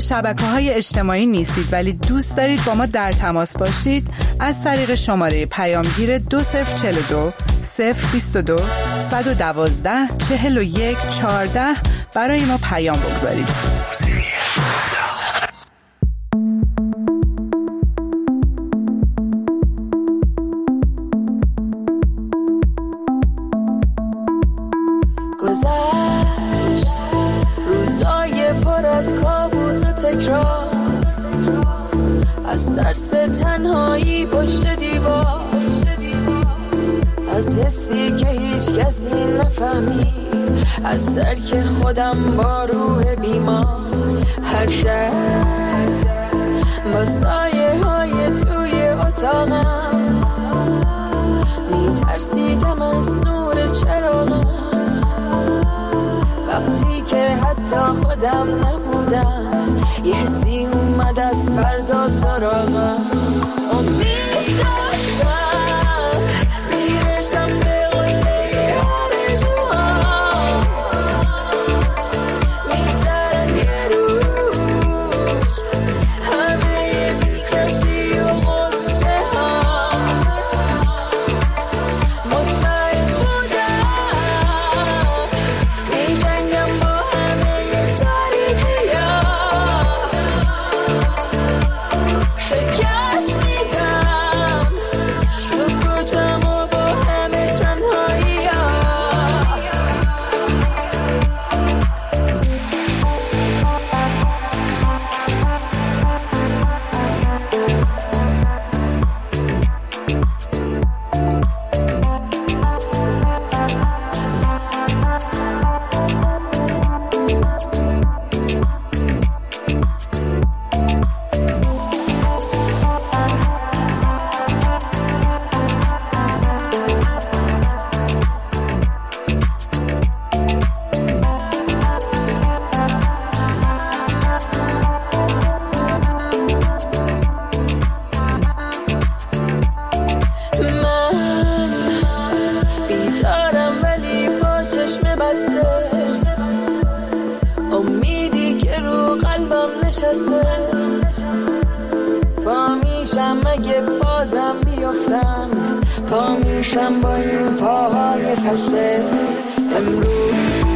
شبکه‌های اجتماعی نیستید ولی دوست دارید با ما در تماس باشید، از طریق شماره پیامگیر 2042 022 112 41 14 برای ما پیام بگذارید. گذشت روزای پر از کابوس و تکرار، از ترس تنهایی پشت دیوار، از حسی که هیچ کسی نفهمید، از ترک خودم با روح بیمار. هر شب با سایه های توی اتاقم میترسیدم از نور چراغم، وقتی که حتی خودم نبودم یه حسی اومد از فردا سراغم. امید داشتم میرسم به قله آرزوهام، میذارم یه روز همه بی کسی و غصه ها. مطمئن بودم میجنگم با همه تاریکی ها، شکست میدم سکوتم و با همه تنهایی ها. من بیدارم ولی با چشم بسته، امیدی که رو قلبم نشسته. پا میشم اگه بازم بیفتم، پا میشم با این پاهای خسته. امروز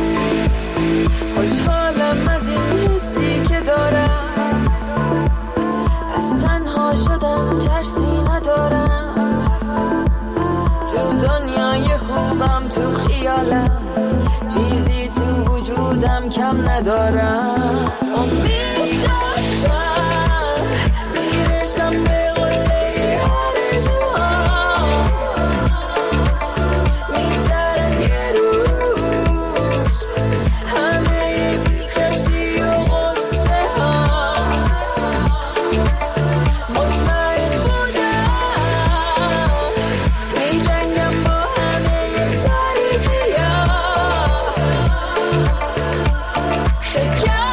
خوشحالم از این حسی که دارم، از تنها شدن ترسی ندارم. تو دنیای خوبم تو خیالم، چیزی تو وجودم کم ندارم. امید داشتم میرسم به قله آرزوهام، میذارم یه روز همه بی کسی و غصه ها. مطمئن بودم میجنگم با همه تاریکی ها، شکست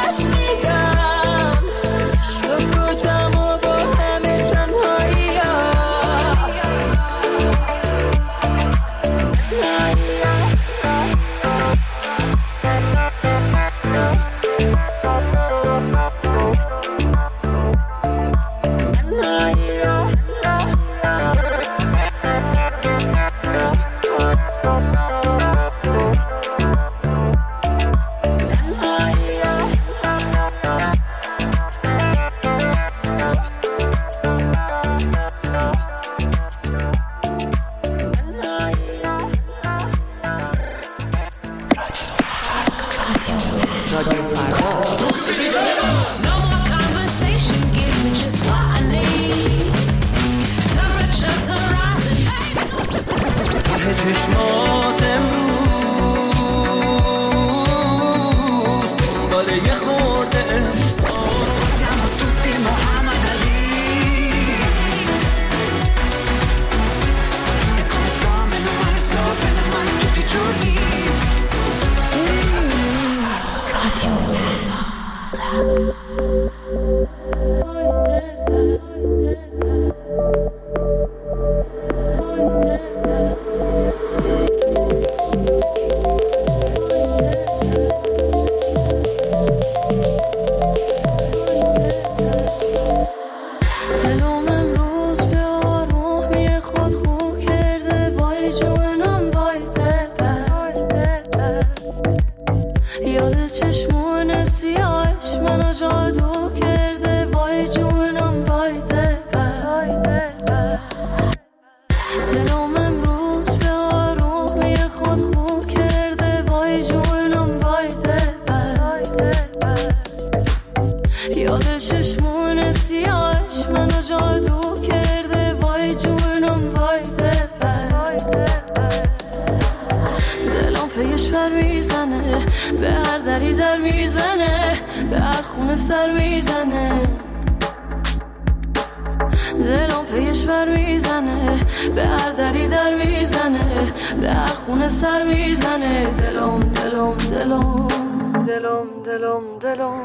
کشور میزنه، به هر دری در میزنه، به هر خونه سر میزنه. دلم پیش بر میزنه، به هر دری در میزنه، به هر خونه سر میزنه. دلم دلم دلم دلم دلم دلم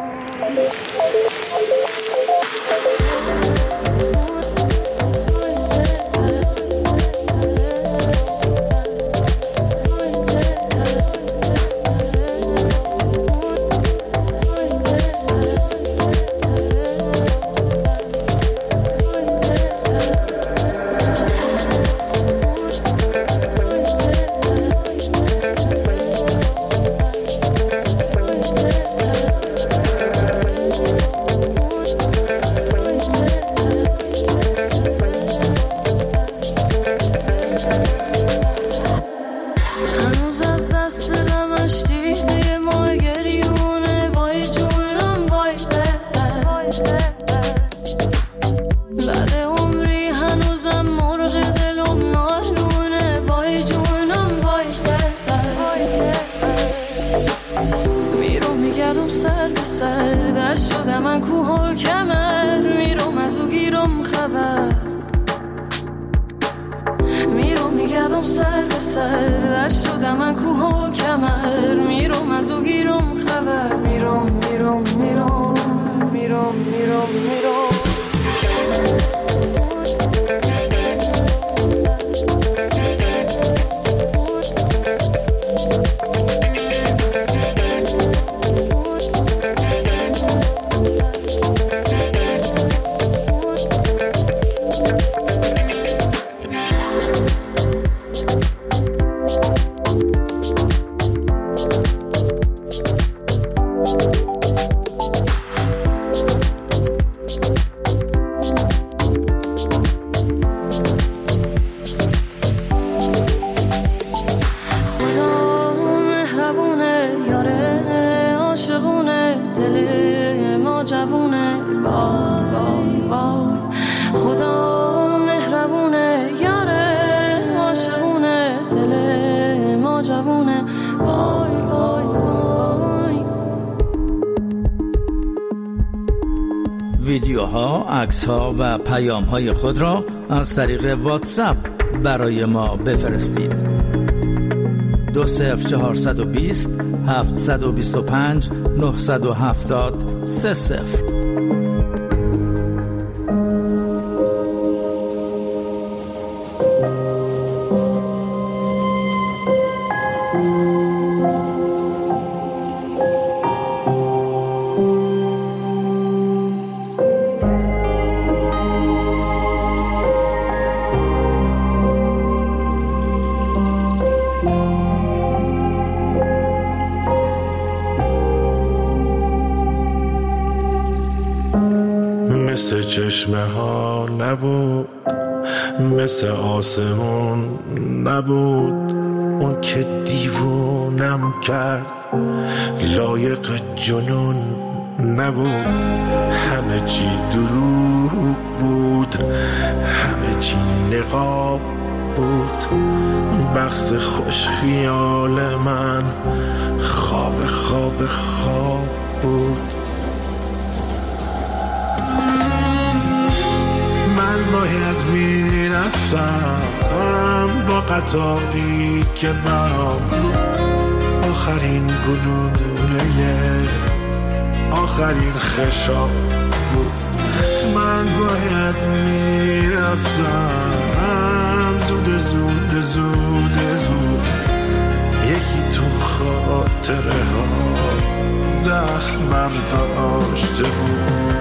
ویدیوها، عکس‌ها و پیام‌های خود را از طریق واتساپ برای ما بفرستید. 20420 725 970 30. مثل چشمه ها نبود، مثل آسمون نبود، اون که دیوونم کرد لایق جنون نبود. همه چی دروغ بود، همه چی نقاب بود، بخت خوش خیال من خواب خواب خواب بود. من باید میرفتم با قطاری که برام آخرین گلوله آخرین خشاب بود. من باید میرفتم زود زود زود زود، یکی تو خاطره ها زخم برداشته بود.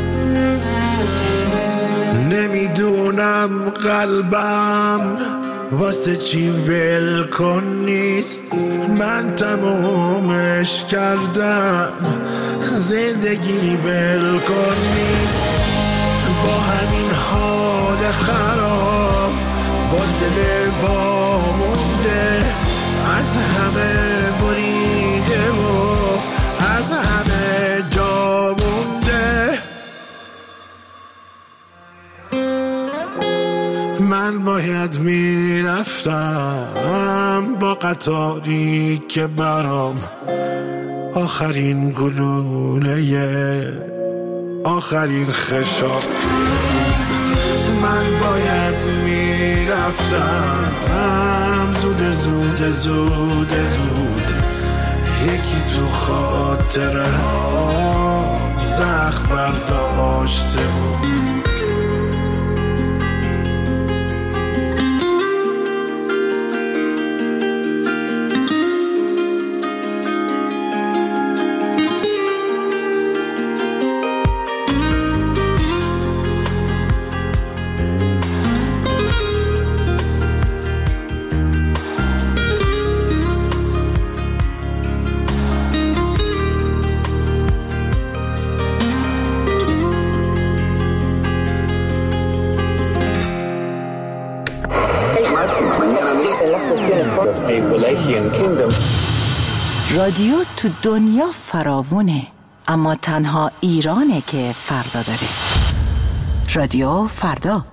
قلبم واسه چی ول کن نیست، من تمومش کردم. زندگی ول کن نیست، با همین حال خراب، با دل وامونده، از همه بریده و از همه جا مونده. من باید میرفتم با قطاری که برام آخرین گلوله آخرین خشاب. من باید میرفتم زود زود زود زود، یکی تو خاطره ها زخم برداشته بود. رادیو تو دنیا فراوونه، اما تنها ایرانه که فردا داره. رادیو فردا.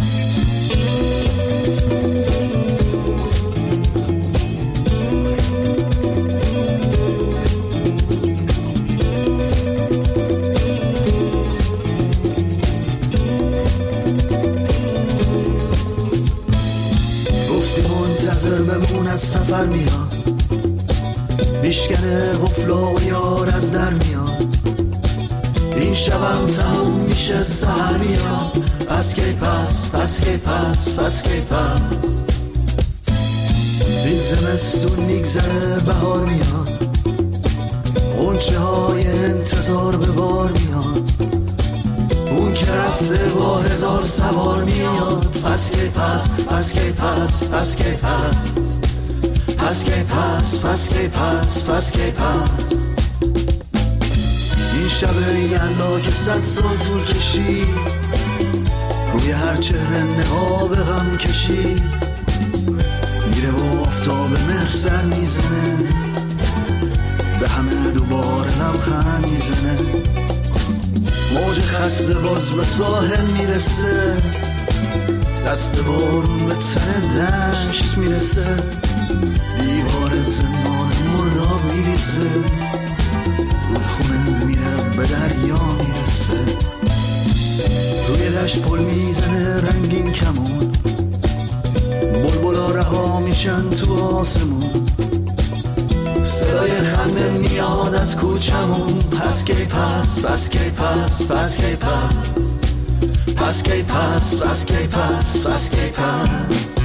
گفتی منتظر بمون، از سفر میاد، میشکنه غفلا و یار از در میاد. این شبم تموم میشه سحر میاد. پس کی پس، پس کی پس، پس کی پس. این زمستون میگذره بهار میاد، غنچه های انتظار به بار میاد. اون که رفته با هزار سوار میاد. پس کی پس، پس کی پس، پس کی پس. پس کی پس، پس کی پس، پس کی پس. این شب یلا که 100 سال طول کشید، روی هر چهره نقاب غم کشید. میره و آفتاب مهر سر میزنه، به همه دوباره لبخند میزنه. موج خسته باز به ساحل میرسه، دست بارون به تن دشت میرسه. دیوار زندان مرداب میریزه، رودخونه میره به دریا میرسه. روی دشت پل میزنه رنگین کمون، بلبلا رها میشن تو آسمون. صدای خنده میاد از کوچمون. پس کی پس، پس کی پس، پس کی پس. پس کی پس، پس کی پس، پس کی پس.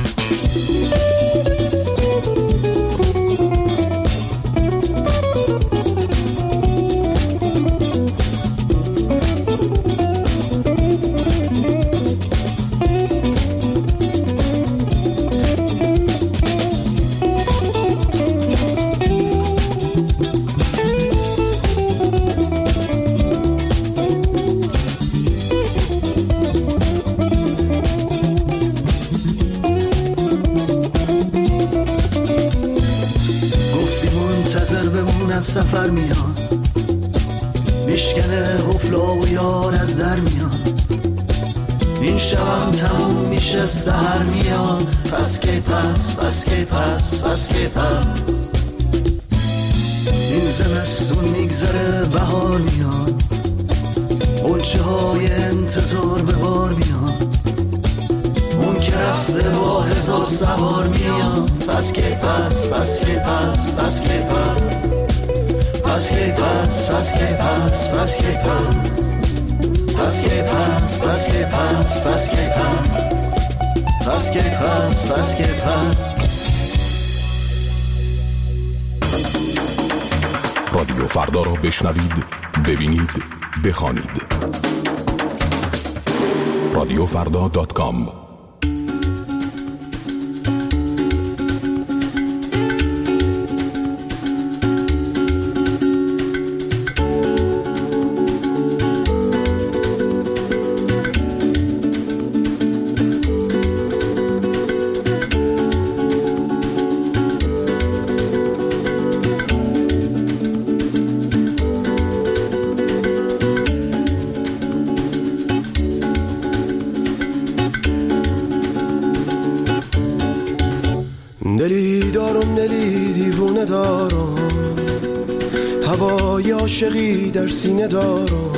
سفر میاد، میشکنه حفلا و یار از در میاد. این شبم تموم میشه سحر میاد. پس کی پس، پس کی پس، پس کی پس. این زمستون میگذره بهار میاد، غنچه های انتظار به بار میاد. اون که رفته با هزار سوار میاد. پس کی پس، پس کی پس، پس کی پس. پس کی پس، پس کی پس، پس کی پس. پس کی پس، پس کی پس، پس کی پس. پس کی پس، پس کی پس. رادیو فردا را بشنوید، ببینید، بخوانید. رادیوفردا.com نلی دارم نلی دیوونه دارم، هوای عاشقی در سینه دارم.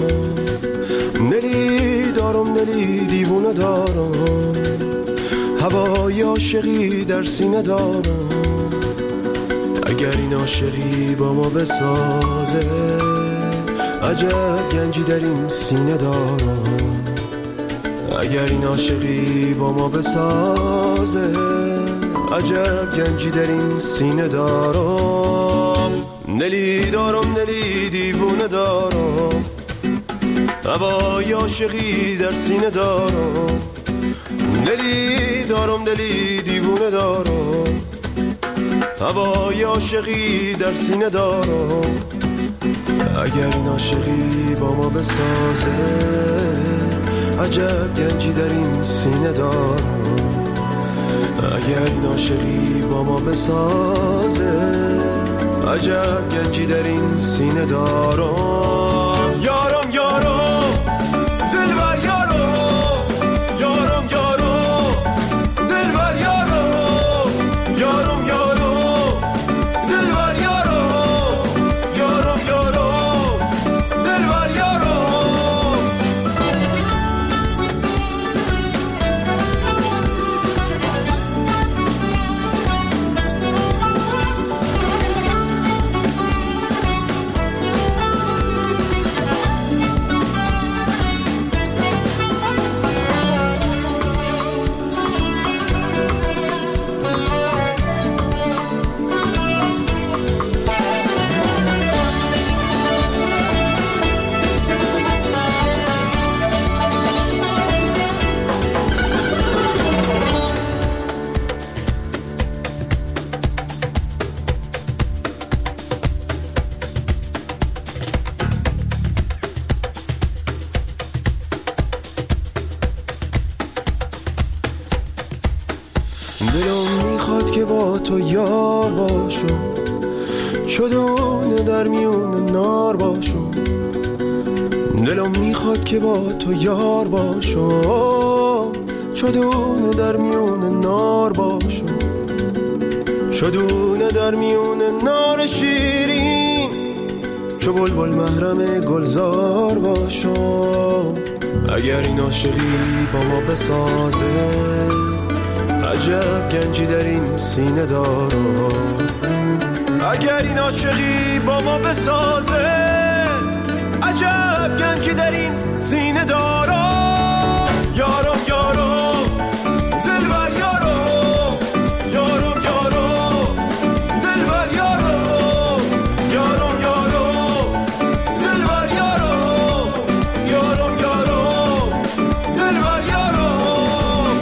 نلی دارم نلی دیوونه دارم، هوای عاشقی در سینه دارم. اگر این عاشقی با ما بسازه، عجب گنجی در این سینه دارم. اگر این عاشقی با ما بسازه، عجب گنجی در این سینه دارم. نلی دارم نلی دیوونه دارم، هوای عاشقی در سینه دارم. نلی دارم نلی دیوونه دارم، هوای عاشقی در سینه دارم. اگر این عاشقی با ما بسازه، عجب گنجی در این سینه دارم. اگر این عاشقی با ما بسازه، عجب گنجی در این سینه دارم. یارم یارم دلبر یارم، یارم یارم دلبر یارم، یارم یارم دلبر یارم، یارم یارم دلبر یارم. دلم میخواد که با تو یار باشم، چدونه در میون نار باشم. دلم میخواد که با تو یار باشم، چدونه در میون نار باشم. چدونه در میون نار شیرین، چو بلبل محرم گلزار باشم. اگر این عاشقی با ما بسازه، عجب گنجی در این سینه دارم. اگر این عاشقی با ما بسازه، عجب گنجی در این سینه دارم. یارم یارم دلبر یارم، یارم یارم دلبر یارم، یارم یارم دلبر یارم، یارم یارم دلبر یارم.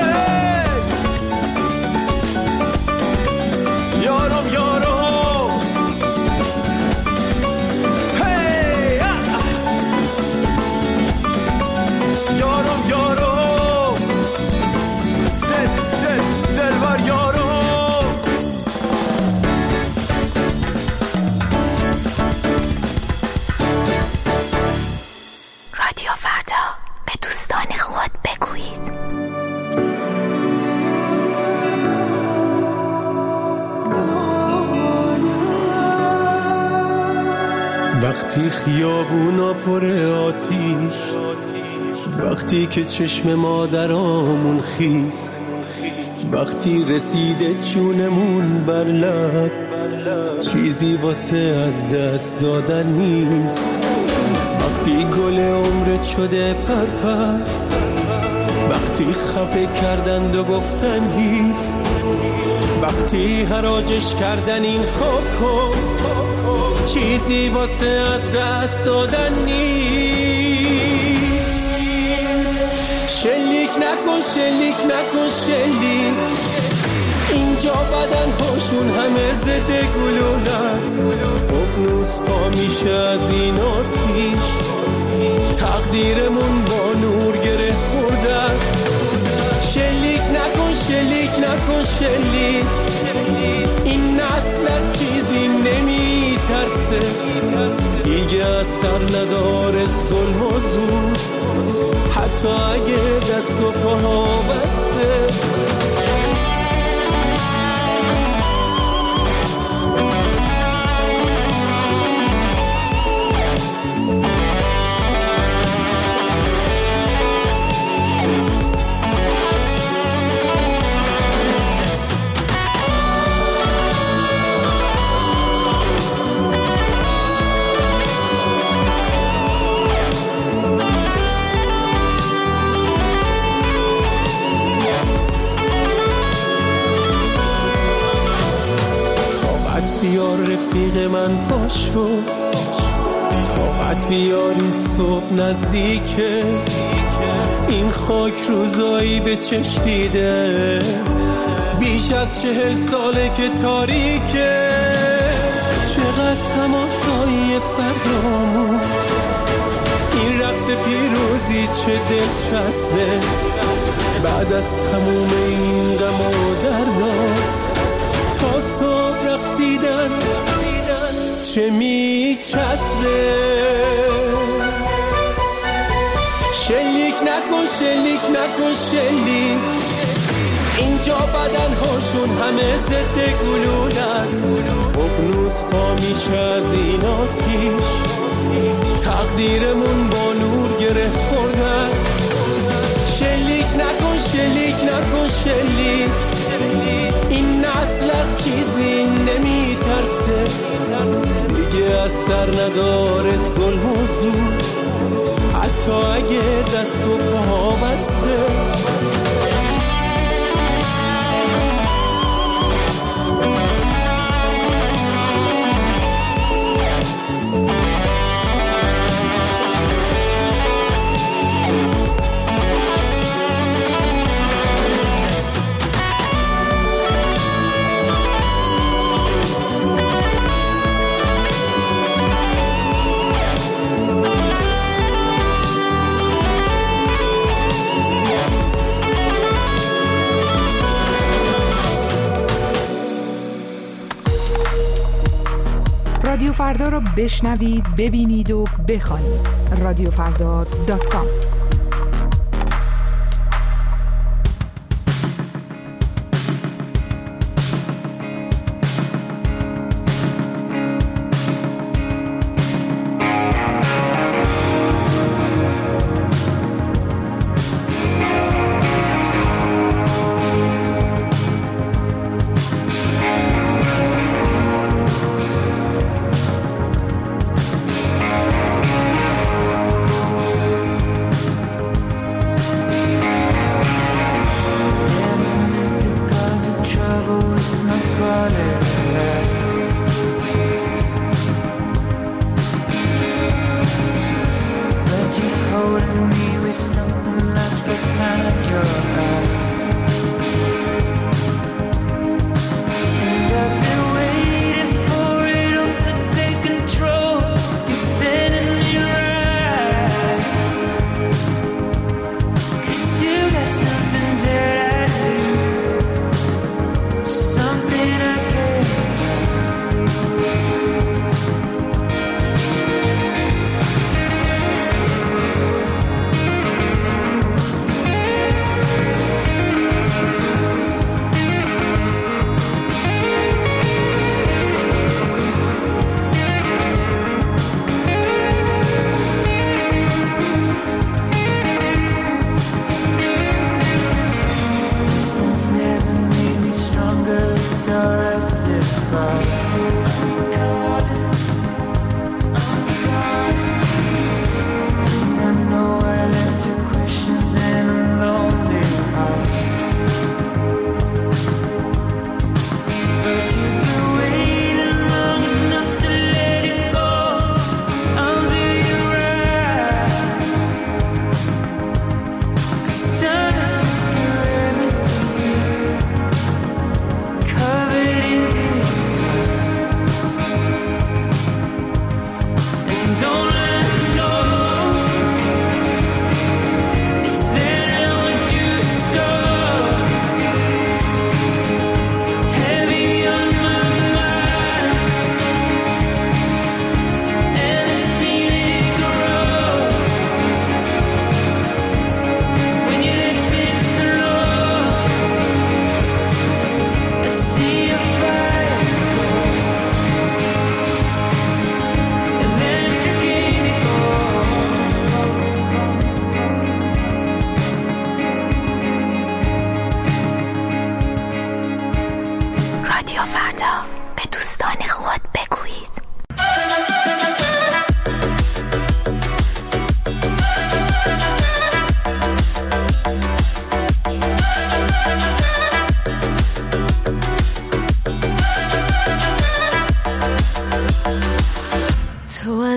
یارم یارم هی یارم یارم دلبر یارم. رادیو فردا، به دوستان خود بگویید. وقتی خیابونا پر آتیش، وقتی که چشم مادرامون خیس، وقتی رسیده جونمون بر لب، چیزی واسه از دست دادن نیست. وقتی گل عمرت شده پرپر، وقتی خفه کردند و گفتن هیس، وقتی حراجش کردن این خاکو، چیزی واسه از دست دادن نیست. شلیک نکن شلیک نکن شلیک، اینجا بدن هاشون همه ضد گلوله است. ققنوس پا میشه از این آتیش، تقدیرمون با نور گره خورده است. شلیک نکن شلیک نکن شلیک، این نسل از چیزی نمیترسه، دیگه اثر نداره ظلم و زور، حتی اگه دست و پاها بسته. رفیق من پاشو، طاقت بیار این صبح نزدیکه، این خاک روزایی به چشم دیده، بیش از 40 ساله که تاریکه. چقدر تماشایی فردامون، این رقص پیروزی چه دلچسبه، بعد از تموم این غم و دردا تا صبح رقصیدن چه میچسبه. شلیک نکن شلیک نکن شلیک، اینجا بدن هاشون همه ضد گلوله است، اقنوس پا میشه از این آتیش، تقدیرمون با نور گره خورده است. شلیک نکن شلیک نکن شلیک، این نسل از چیزی نمیترسه، دیگه از سر نداره ظلم و زور، حتی اگه دست و پا بسته. رادیو فردا رو بشنوید، ببینید و بخوانید. radiofrda.com.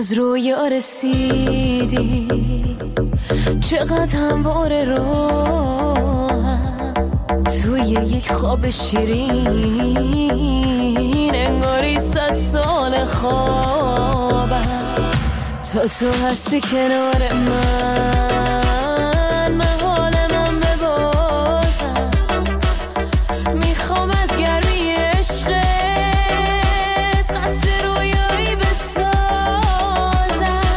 باز رویا رسیدی، چقدر همواره راهم توی یک خواب شیرین، انگاری 100 سال خوابم تا تو هستی کنار من حال من ببازم، میخوام از گرمی عشقت قصر رویایی بسازم.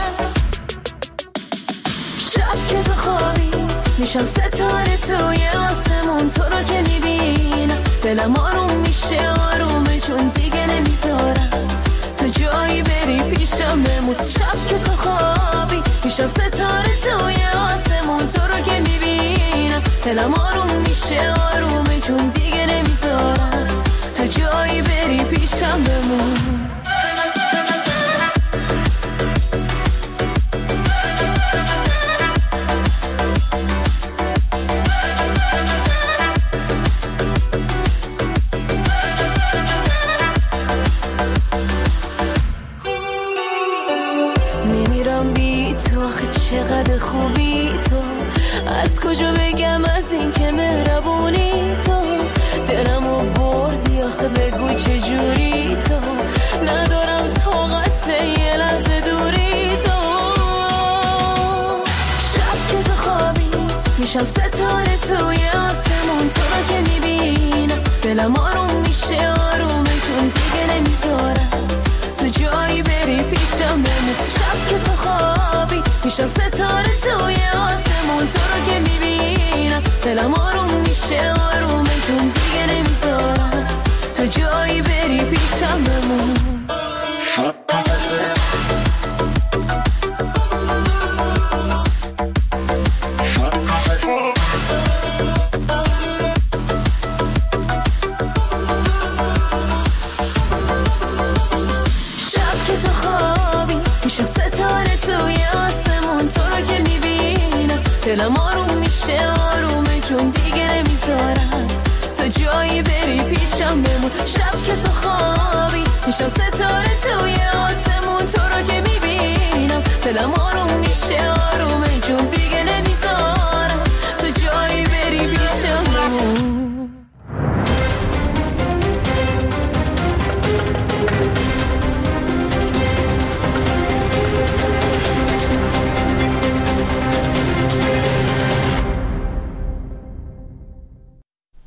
شب که تو خوابی میشم ستاره توی آسمون، تو رو که میبینم دلم آروم میشه آرومه، چون دیگه نمیذارم تو جایی بری پیشم بمون. شب که تو خوابی میشم ستاره توی آسمون، تو رو که میبینم دلم آروم میشه آرومه، چون دیگه نمیذارم تو جایی بری پیشم بمون. چقدر خوبی تو، از کجا بگم از این که مهربونی تو، دلمو بردی آخه بگو چجوری تو، ندارم طاقت یه لحظه دوری تو. شب که تو خوابی میشم ستاره توی آسمون، تو رو که میبینم دلم آروم میشه آرومه، چون دیگه نمیذارم تو جایی بری پیشم بمون. شب که تو خوابی میشم ستاره توی آسمون، تو رو که میبینم دلم آروم میشه آرومه، چون دیگه نمیذارم تو جایی بری پیشم بمون. میشم ستاره توی آسمون، تو رو که میبینم دلم آروم میشه آرومه، چون دیگه نمیذارم تو جایی بری پیشم بمون. شب که تو خوابی میشم ستاره توی